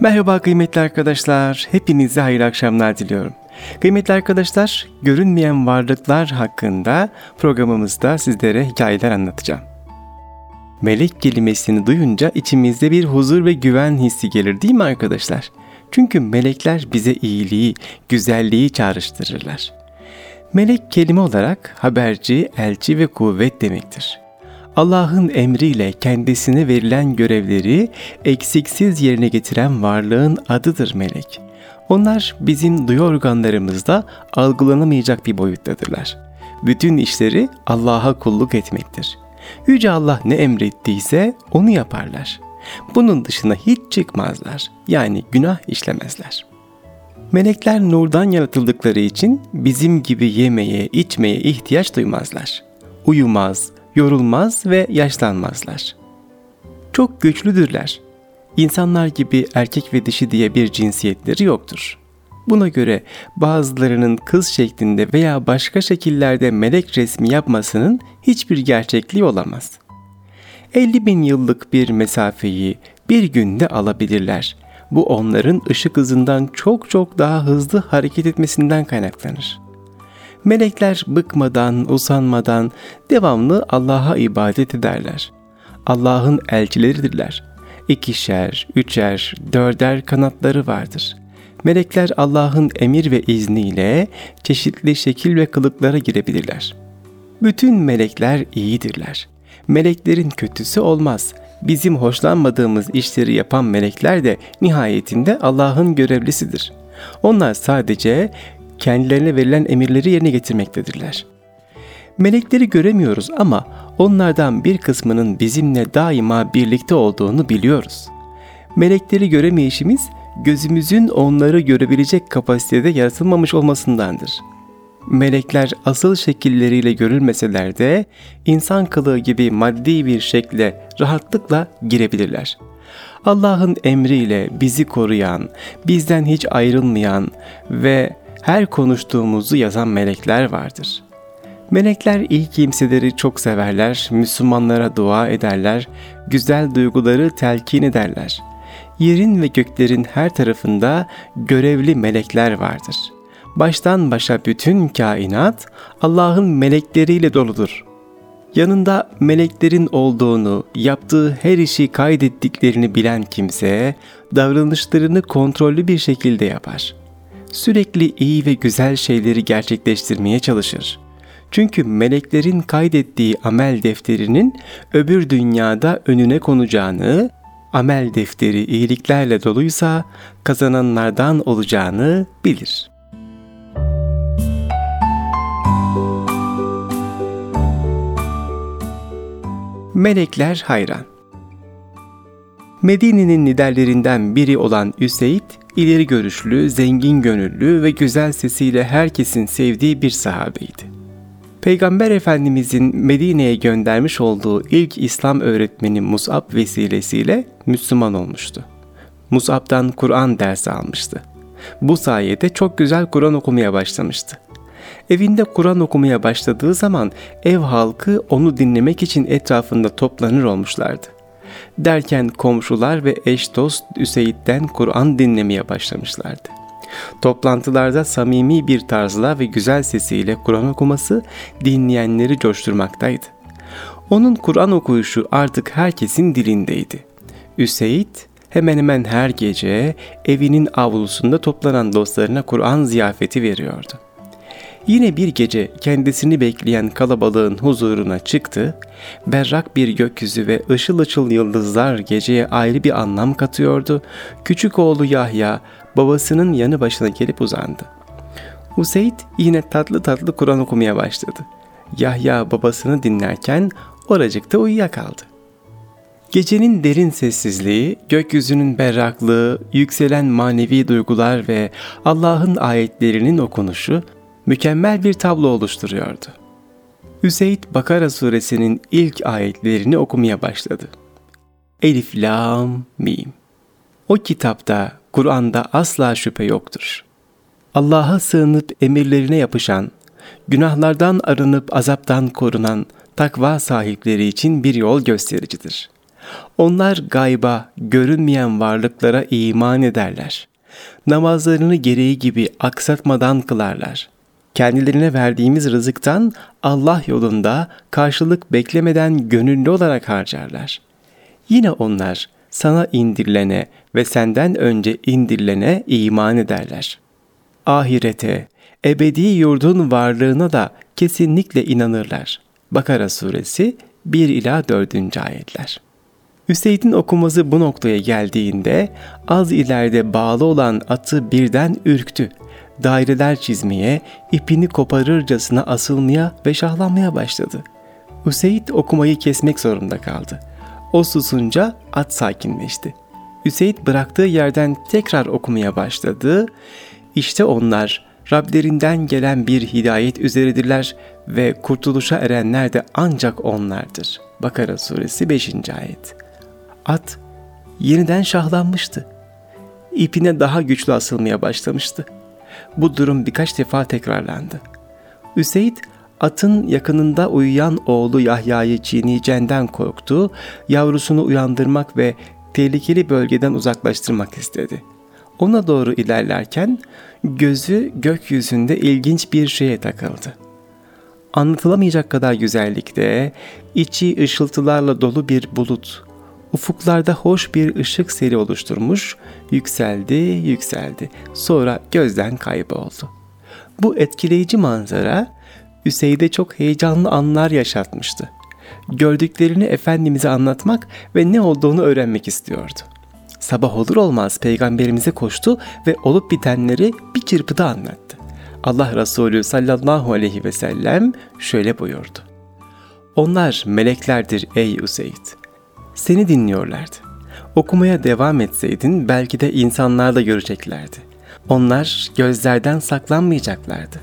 Merhaba kıymetli arkadaşlar, hepinize hayırlı akşamlar diliyorum. Kıymetli arkadaşlar, görünmeyen varlıklar hakkında programımızda sizlere hikayeler anlatacağım. Melek kelimesini duyunca içimizde bir huzur ve güven hissi gelir değil mi arkadaşlar? Çünkü melekler bize iyiliği, güzelliği çağrıştırırlar. Melek kelime olarak haberci, elçi ve kuvvet demektir. Allah'ın emriyle kendisine verilen görevleri eksiksiz yerine getiren varlığın adıdır melek. Onlar bizim duyu organlarımızda algılanamayacak bir boyuttadırlar. Bütün işleri Allah'a kulluk etmektir. Yüce Allah ne emrettiyse onu yaparlar. Bunun dışına hiç çıkmazlar, yani günah işlemezler. Melekler nurdan yaratıldıkları için bizim gibi yemeye, içmeye ihtiyaç duymazlar. Uyumaz, yorulmaz ve yaşlanmazlar. Çok güçlüdürler. İnsanlar gibi erkek ve dişi diye bir cinsiyetleri yoktur. Buna göre bazılarının kız şeklinde veya başka şekillerde melek resmi yapmasının hiçbir gerçekliği olamaz. 50.000 yıllık bir mesafeyi bir günde alabilirler. Bu onların ışık hızından çok daha hızlı hareket etmesinden kaynaklanır. Melekler bıkmadan, usanmadan devamlı Allah'a ibadet ederler. Allah'ın elçileridirler. 2'şer, 3'er, 4'er kanatları vardır. Melekler Allah'ın emir ve izniyle çeşitli şekil ve kılıklara girebilirler. Bütün melekler iyidirler. Meleklerin kötüsü olmaz. Bizim hoşlanmadığımız işleri yapan melekler de nihayetinde Allah'ın görevlisidir. Onlar sadece kendilerine verilen emirleri yerine getirmektedirler. Melekleri göremiyoruz ama onlardan bir kısmının bizimle daima birlikte olduğunu biliyoruz. Melekleri göremeyişimiz gözümüzün onları görebilecek kapasitede yaratılmamış olmasındandır. Melekler asıl şekilleriyle görülmeseler de insan kılığı gibi maddi bir şekle rahatlıkla girebilirler. Allah'ın emriyle bizi koruyan, bizden hiç ayrılmayan ve her konuştuğumuzu yazan melekler vardır. Melekler iyi kimseleri çok severler, Müslümanlara dua ederler, güzel duyguları telkin ederler. Yerin ve göklerin her tarafında görevli melekler vardır. Baştan başa bütün kainat Allah'ın melekleriyle doludur. Yanında meleklerin olduğunu, yaptığı her işi kaydettiklerini bilen kimse, davranışlarını kontrollü bir şekilde yapar. Sürekli iyi ve güzel şeyleri gerçekleştirmeye çalışır. Çünkü meleklerin kaydettiği amel defterinin öbür dünyada önüne konacağını, amel defteri iyiliklerle doluysa kazananlardan olacağını bilir. Melekler hayran. Medine'nin liderlerinden biri olan Üseyd, ileri görüşlü, zengin gönüllü ve güzel sesiyle herkesin sevdiği bir sahabeydi. Peygamber Efendimizin Medine'ye göndermiş olduğu ilk İslam öğretmeni Mus'ab vesilesiyle Müslüman olmuştu. Mus'ab'dan Kur'an dersi almıştı. Bu sayede çok güzel Kur'an okumaya başlamıştı. Evinde Kur'an okumaya başladığı zaman ev halkı onu dinlemek için etrafında toplanır olmuşlardı. Derken komşular ve eş dost Üseyd'den Kur'an dinlemeye başlamışlardı. Toplantılarda samimi bir tarzla ve güzel sesiyle Kur'an okuması dinleyenleri coşturmaktaydı. Onun Kur'an okuyuşu artık herkesin dilindeydi. Üseyd hemen hemen her gece evinin avlusunda toplanan dostlarına Kur'an ziyafeti veriyordu. Yine bir gece kendisini bekleyen kalabalığın huzuruna çıktı, berrak bir gökyüzü ve ışıl ışıl yıldızlar geceye ayrı bir anlam katıyordu. Küçük oğlu Yahya babasının yanı başına gelip uzandı. Üseyd yine tatlı tatlı Kur'an okumaya başladı. Yahya babasını dinlerken oracıkta uyuyakaldı. Gecenin derin sessizliği, gökyüzünün berraklığı, yükselen manevi duygular ve Allah'ın ayetlerinin okunuşu mükemmel bir tablo oluşturuyordu. Üseyd Bakara suresinin ilk ayetlerini okumaya başladı. Elif, Lam, Mim. O kitapta, Kur'an'da asla şüphe yoktur. Allah'a sığınıp emirlerine yapışan, günahlardan arınıp azaptan korunan takva sahipleri için bir yol göstericidir. Onlar gayba, görünmeyen varlıklara iman ederler. Namazlarını gereği gibi aksatmadan kılarlar. Kendilerine verdiğimiz rızıktan Allah yolunda karşılık beklemeden gönüllü olarak harcarlar. Yine onlar sana indirilene ve senden önce indirilene iman ederler. Ahirete, ebedi yurdun varlığına da kesinlikle inanırlar. Bakara suresi 1-4. ayetler. Üseyd'in okuması bu noktaya geldiğinde az ileride bağlı olan atı birden ürktü. Daireler çizmeye, ipini koparırcasına asılmaya ve şahlanmaya başladı. Üseyd okumayı kesmek zorunda kaldı. O susunca at sakinleşti. Üseyd bıraktığı yerden tekrar okumaya başladı. İşte onlar Rablerinden gelen bir hidayet üzeredirler ve kurtuluşa erenler de ancak onlardır. Bakara suresi 5. ayet. At yeniden şahlanmıştı. İpine daha güçlü asılmaya başlamıştı. Bu durum birkaç defa tekrarlandı. Üseyd, atın yakınında uyuyan oğlu Yahya'yı çiğneyeceğinden korktu, yavrusunu uyandırmak ve tehlikeli bölgeden uzaklaştırmak istedi. Ona doğru ilerlerken gözü gökyüzünde ilginç bir şeye takıldı. Anlatılamayacak kadar güzellikte, içi ışıltılarla dolu bir bulut, ufuklarda hoş bir ışık seri oluşturmuş, yükseldi, sonra gözden kayboldu. Bu etkileyici manzara, Üseyd'e çok heyecanlı anlar yaşatmıştı. Gördüklerini Efendimiz'e anlatmak ve ne olduğunu öğrenmek istiyordu. Sabah olur olmaz Peygamberimize koştu ve olup bitenleri bir çırpıda anlattı. Allah Resulü sallallahu aleyhi ve sellem şöyle buyurdu. Onlar meleklerdir ey Üseyd. Seni dinliyorlardı. Okumaya devam etseydin belki de insanlar da göreceklerdi. Onlar gözlerden saklanmayacaklardı.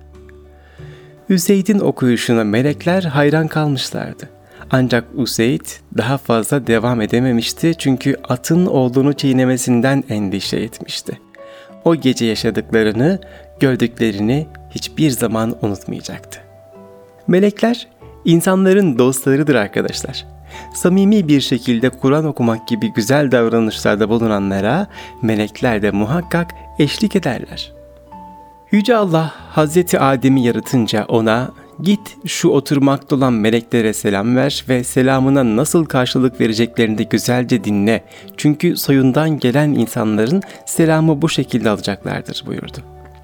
Üseyd'in okuyuşuna melekler hayran kalmışlardı. Ancak Üseyd daha fazla devam edememişti çünkü atın oğlunu çiğnemesinden endişe etmişti. O gece yaşadıklarını, gördüklerini hiçbir zaman unutmayacaktı. Melekler insanların dostlarıdır arkadaşlar. Samimi bir şekilde Kur'an okumak gibi güzel davranışlarda bulunanlara melekler de muhakkak eşlik ederler. Yüce Allah Hazreti Adem'i yaratınca ona "Git şu oturmakta olan meleklere selam ver ve selamına nasıl karşılık vereceklerini de güzelce dinle. Çünkü soyundan gelen insanların selamı bu şekilde alacaklardır" buyurdu.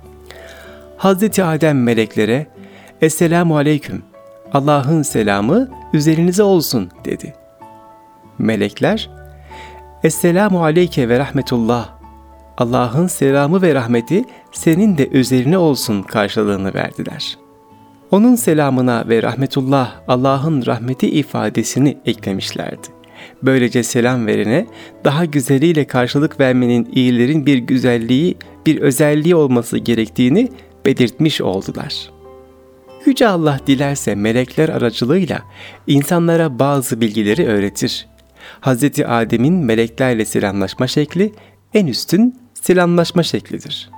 Hazreti Adem meleklere "Esselamu aleyküm, Allah'ın selamı üzerinize olsun" dedi. Melekler "Esselamu aleyke ve rahmetullah, Allah'ın selamı ve rahmeti senin de üzerine olsun" karşılığını verdiler. Onun selamına ve rahmetullah, Allah'ın rahmeti ifadesini eklemişlerdi. Böylece selam verene daha güzeliyle karşılık vermenin iyilerin bir güzelliği, bir özelliği olması gerektiğini belirtmiş oldular. Yüce Allah dilerse melekler aracılığıyla insanlara bazı bilgileri öğretir. Hazreti Adem'in meleklerle selamlaşma şekli en üstün selamlaşma şeklidir.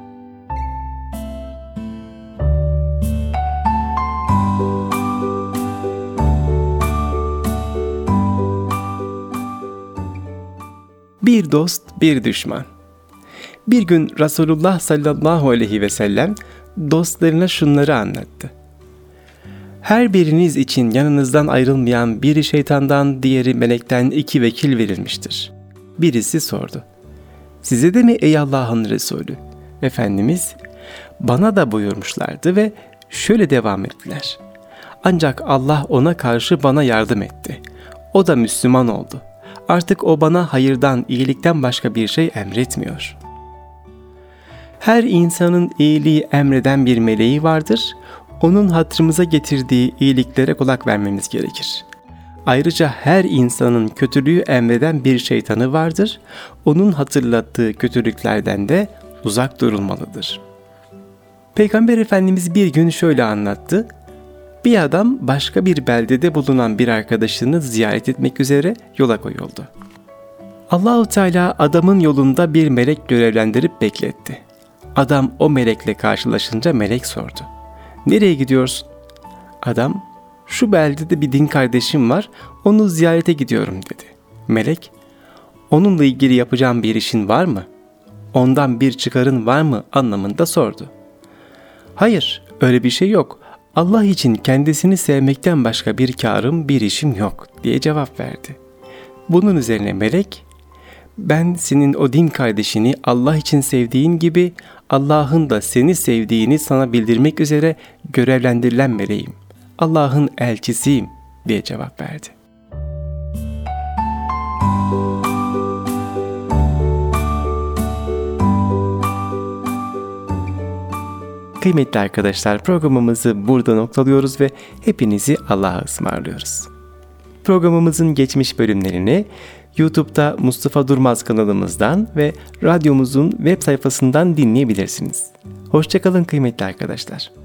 Bir dost, bir düşman. Bir gün Resulullah sallallahu aleyhi ve sellem dostlarına şunları anlattı. Her biriniz için yanınızdan ayrılmayan biri şeytandan, diğeri melekten 2 vekil verilmiştir. Birisi sordu. Size de mi ey Allah'ın Resulü? Efendimiz, bana da buyurmuşlardı ve şöyle devam ettiler. Ancak Allah ona karşı bana yardım etti. O da Müslüman oldu. Artık o bana hayırdan, iyilikten başka bir şey emretmiyor. Her insanın iyiliği emreden bir meleği vardır. Onun hatırımıza getirdiği iyiliklere kulak vermemiz gerekir. Ayrıca her insanın kötülüğü emreden bir şeytanı vardır. Onun hatırlattığı kötülüklerden de uzak durulmalıdır. Peygamber Efendimiz bir gün şöyle anlattı. Bir adam başka bir beldede bulunan bir arkadaşını ziyaret etmek üzere yola koyuldu. Allah-u Teala adamın yolunda bir melek görevlendirip bekletti. Adam o melekle karşılaşınca melek sordu. "Nereye gidiyorsun?" Adam, "Şu beldede bir din kardeşim var, onu ziyarete gidiyorum" dedi. Melek, onunla ilgili yapacağım bir işin var mı? Ondan bir çıkarın var mı anlamında sordu. Hayır, öyle bir şey yok. Allah için kendisini sevmekten başka bir kârım, bir işim yok diye cevap verdi. Bunun üzerine melek, ben senin o din kardeşini Allah için sevdiğin gibi Allah'ın da seni sevdiğini sana bildirmek üzere görevlendirilen meleğim. Allah'ın elçisiyim diye cevap verdi. Kıymetli arkadaşlar, programımızı burada noktalıyoruz ve hepinizi Allah'a ısmarlıyoruz. Programımızın geçmiş bölümlerini YouTube'da Mustafa Durmaz kanalımızdan ve radyomuzun web sayfasından dinleyebilirsiniz. Hoşça kalın kıymetli arkadaşlar.